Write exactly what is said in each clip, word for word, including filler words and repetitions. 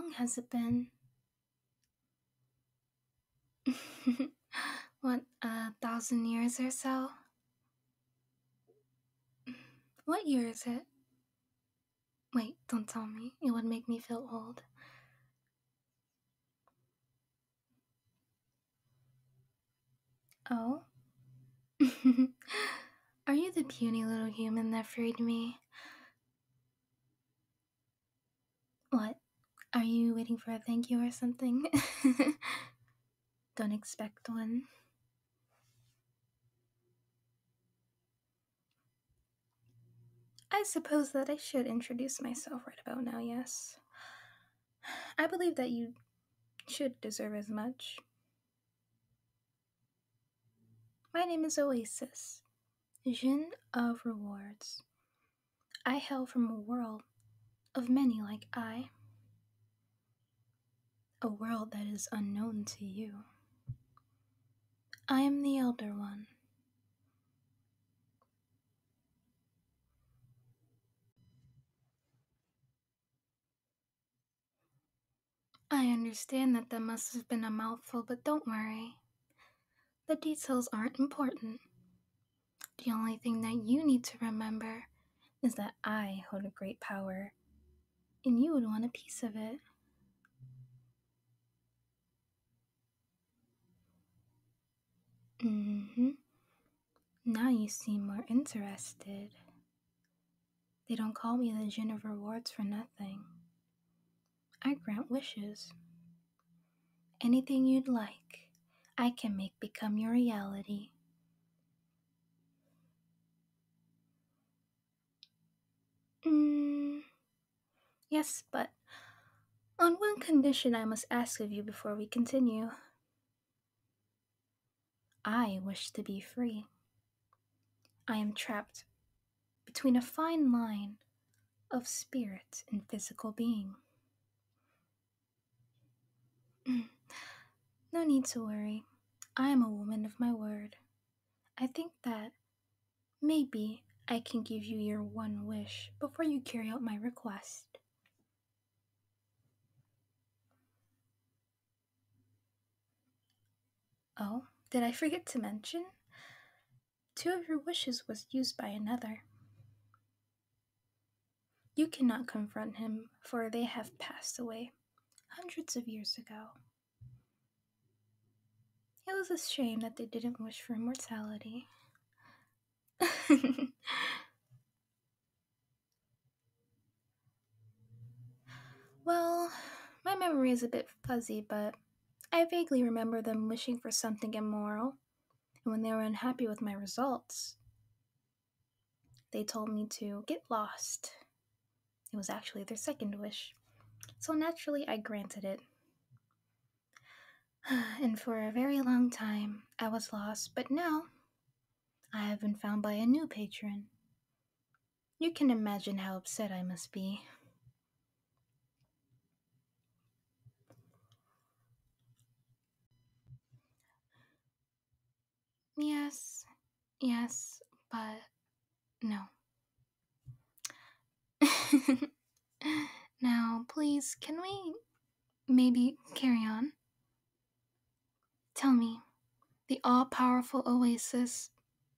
long has it been? What, a thousand years or so? What year is it? Wait, don't tell me. It would make me feel old. Oh? Are you the puny little human that freed me? What? Are you waiting for a thank you or something? Don't expect one. I suppose that I should introduce myself right about now, yes. I believe that you should deserve as much. My name is Oasis, Jinn of Rewards. I hail from a world of many like I, a world that is unknown to you. I am the Elder One. I understand that that must have been a mouthful, but don't worry. The details aren't important. The only thing that you need to remember is that I hold a great power, and you would want a piece of it. Mm-hmm. Now you seem more interested. They don't call me the Djinn of Rewards for nothing. I grant wishes. Anything you'd like, I can make become your reality. Mm, yes, but on one condition I must ask of you before we continue. I wish to be free. I am trapped between a fine line of spirit and physical being. No need to worry. I am a woman of my word. I think that maybe I can give you your one wish before you carry out my request. Oh, did I forget to mention? Two of your wishes was used by another. You cannot confront him, for they have passed away hundreds of years ago. It was a shame that they didn't wish for immortality. Well, my memory is a bit fuzzy, but I vaguely remember them wishing for something immoral, and when they were unhappy with my results, they told me to get lost. It was actually their second wish, so naturally I granted it. And for a very long time, I was lost, but now I have been found by a new patron. You can imagine how upset I must be. Yes, yes, but no. Now, please, can we maybe carry on? Tell me, the all powerful Oasis,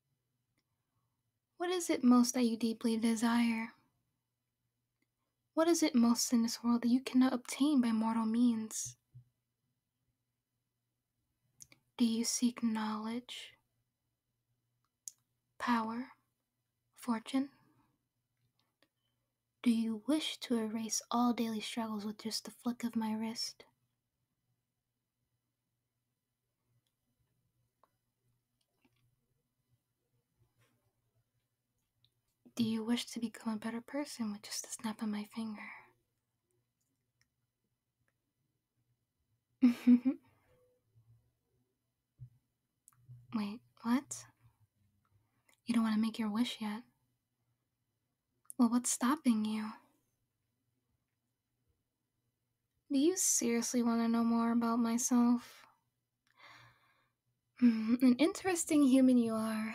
what is it most that you deeply desire? What is it most in this world that you cannot obtain by mortal means? Do you seek knowledge, power, fortune? Do you wish to erase all daily struggles with just the flick of my wrist? Do you wish to become a better person with just a snap of my finger? Wait, what? You don't want to make your wish yet? Well, what's stopping you? Do you seriously want to know more about myself? Hmm, an interesting human you are.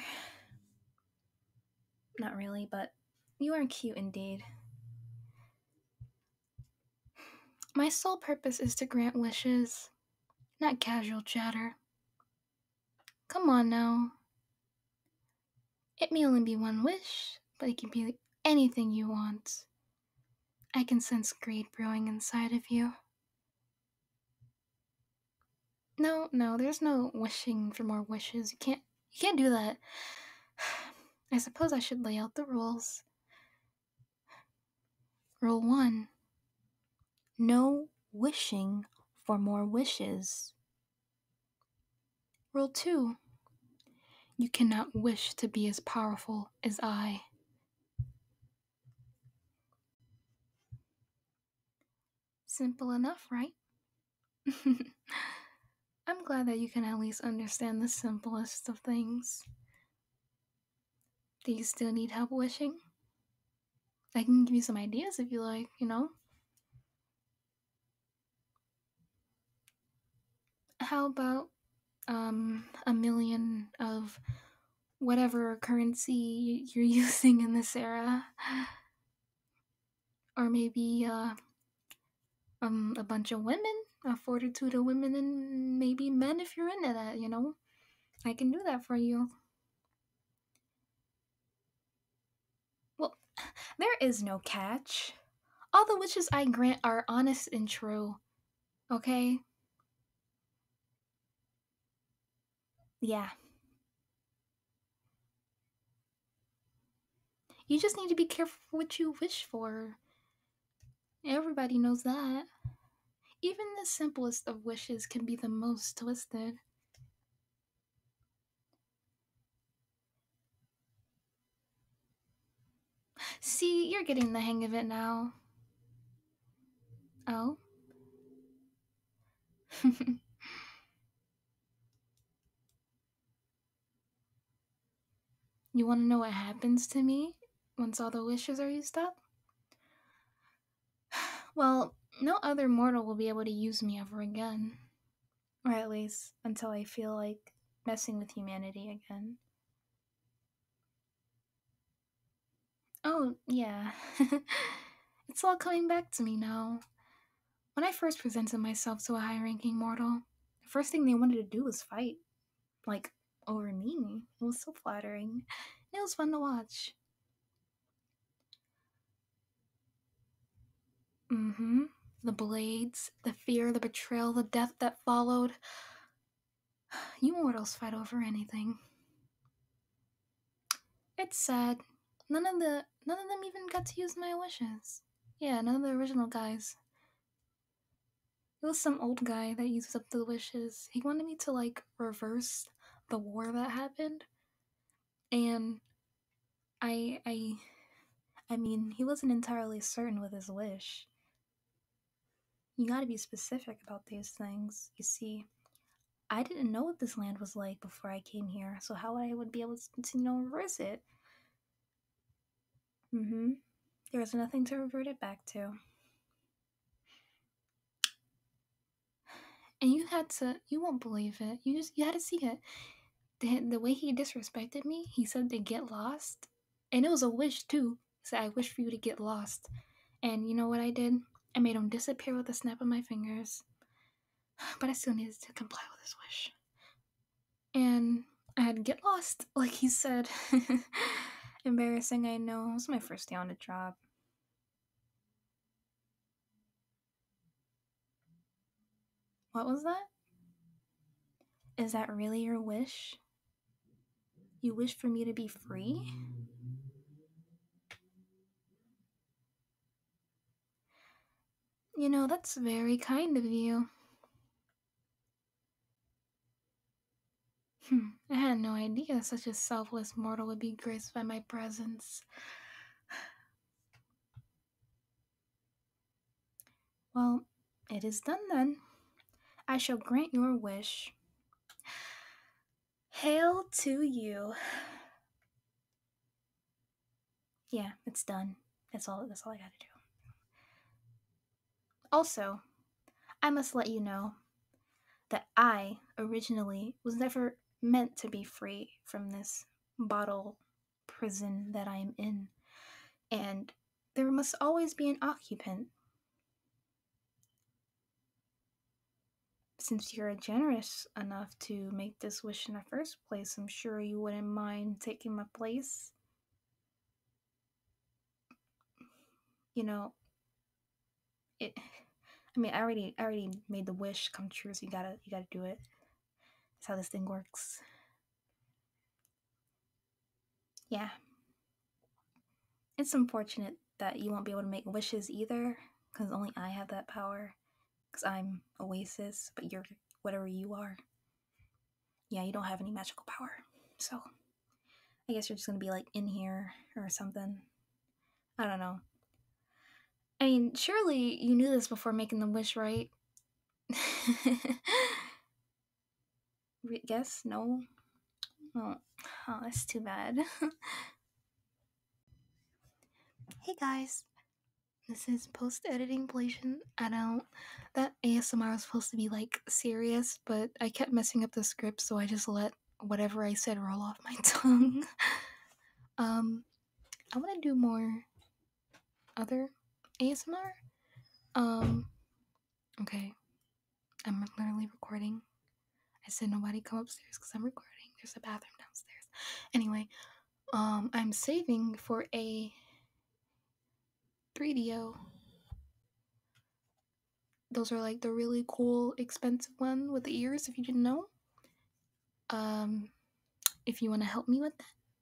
Not really, but you are cute indeed. My sole purpose is to grant wishes, not casual chatter. Come on now. It may only be one wish, but it can be anything you want. I can sense greed brewing inside of you. No, no, there's no wishing for more wishes. You can't you can't do that. I suppose I should lay out the rules. Rule one. No wishing for more wishes. Rule two. You cannot wish to be as powerful as I. Simple enough, right? I'm glad that you can at least understand the simplest of things. Do you still need help wishing? I can give you some ideas if you like, you know? How about um a million of whatever currency you're using in this era? Or maybe uh um a bunch of women, a fortitude of women and maybe men if you're into that, you know? I can do that for you. Well, there is no catch. All the wishes I grant are honest and true, okay? Yeah. You just need to be careful what you wish for. Everybody knows that. Even the simplest of wishes can be the most twisted. See, you're getting the hang of it now. Oh? You want to know what happens to me once all the wishes are used up? Well, no other mortal will be able to use me ever again. Or at least until I feel like messing with humanity again. Oh, yeah. It's all coming back to me now. When I first presented myself to a high ranking mortal, the first thing they wanted to do was fight. Like, over me. It was so flattering. It was fun to watch. Mm hmm. The blades, the fear, the betrayal, the death that followed. You mortals fight over anything. It's sad. None of the none of them even got to use my wishes. Yeah, none of the original guys. It was some old guy that used up the wishes. He wanted me to like reverse the war that happened. And I I I mean, he wasn't entirely certain with his wish. You gotta be specific about these things. You see, I didn't know what this land was like before I came here, so how I would be able to, to you know, reverse it? Mm-hmm. There was nothing to revert it back to. And you had to, you won't believe it. You just, you had to see it. The, the way he disrespected me, he said to get lost. And it was a wish, too. He said, I wish for you to get lost. And you know what I did? I made him disappear with a snap of my fingers. But I still needed to comply with his wish. And I had to get lost, like he said. Embarrassing, I know. It was my first day on the job. What was that? Is that really your wish? You wish for me to be free? You know, that's very kind of you. Hmm, I had no idea such a selfless mortal would be graced by my presence. Well, it is done then. I shall grant your wish. Hail to you. Yeah, it's done. That's all that's all I gotta do. Also, I must let you know that I originally was never meant to be free from this bottle prison that I am in. And there must always be an occupant. since you're generous enough to make this wish in the first place, I'm sure you wouldn't mind taking my place. You know, it. I mean, I already, I already made the wish come true, so you gotta, you gotta do it. That's how this thing works. Yeah, it's unfortunate that you won't be able to make wishes either, because only I have that power. Because I'm Oasis, but you're whatever you are. Yeah, you don't have any magical power, so I guess you're just gonna be like in here or something. I don't know. I mean, surely you knew this before making the wish, right? Guess no. Oh, oh, that's too bad. Hey guys, this is post editing Blasian. I don't. That A S M R was supposed to be like serious, but I kept messing up the script, so I just let whatever I said roll off my tongue. um, I want to do more other A S M R. Um, okay, I'm literally recording. I said nobody come upstairs because I'm recording. There's a bathroom downstairs. Anyway, um, I'm saving for a three D O. Those are like the really cool, expensive one with the ears, if you didn't know. Um, if you want to help me with that,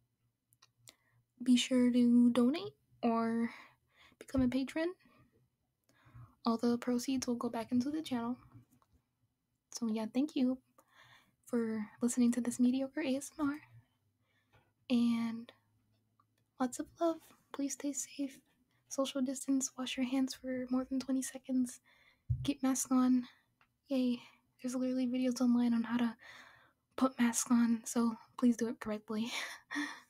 be sure to donate or become a patron. All the proceeds will go back into the channel. So yeah, thank you for listening to this mediocre A S M R. And lots of love. Please stay safe. Social distance. Wash your hands for more than twenty seconds. Keep mask on. Yay. There's literally videos online on how to put masks on, so please do it correctly.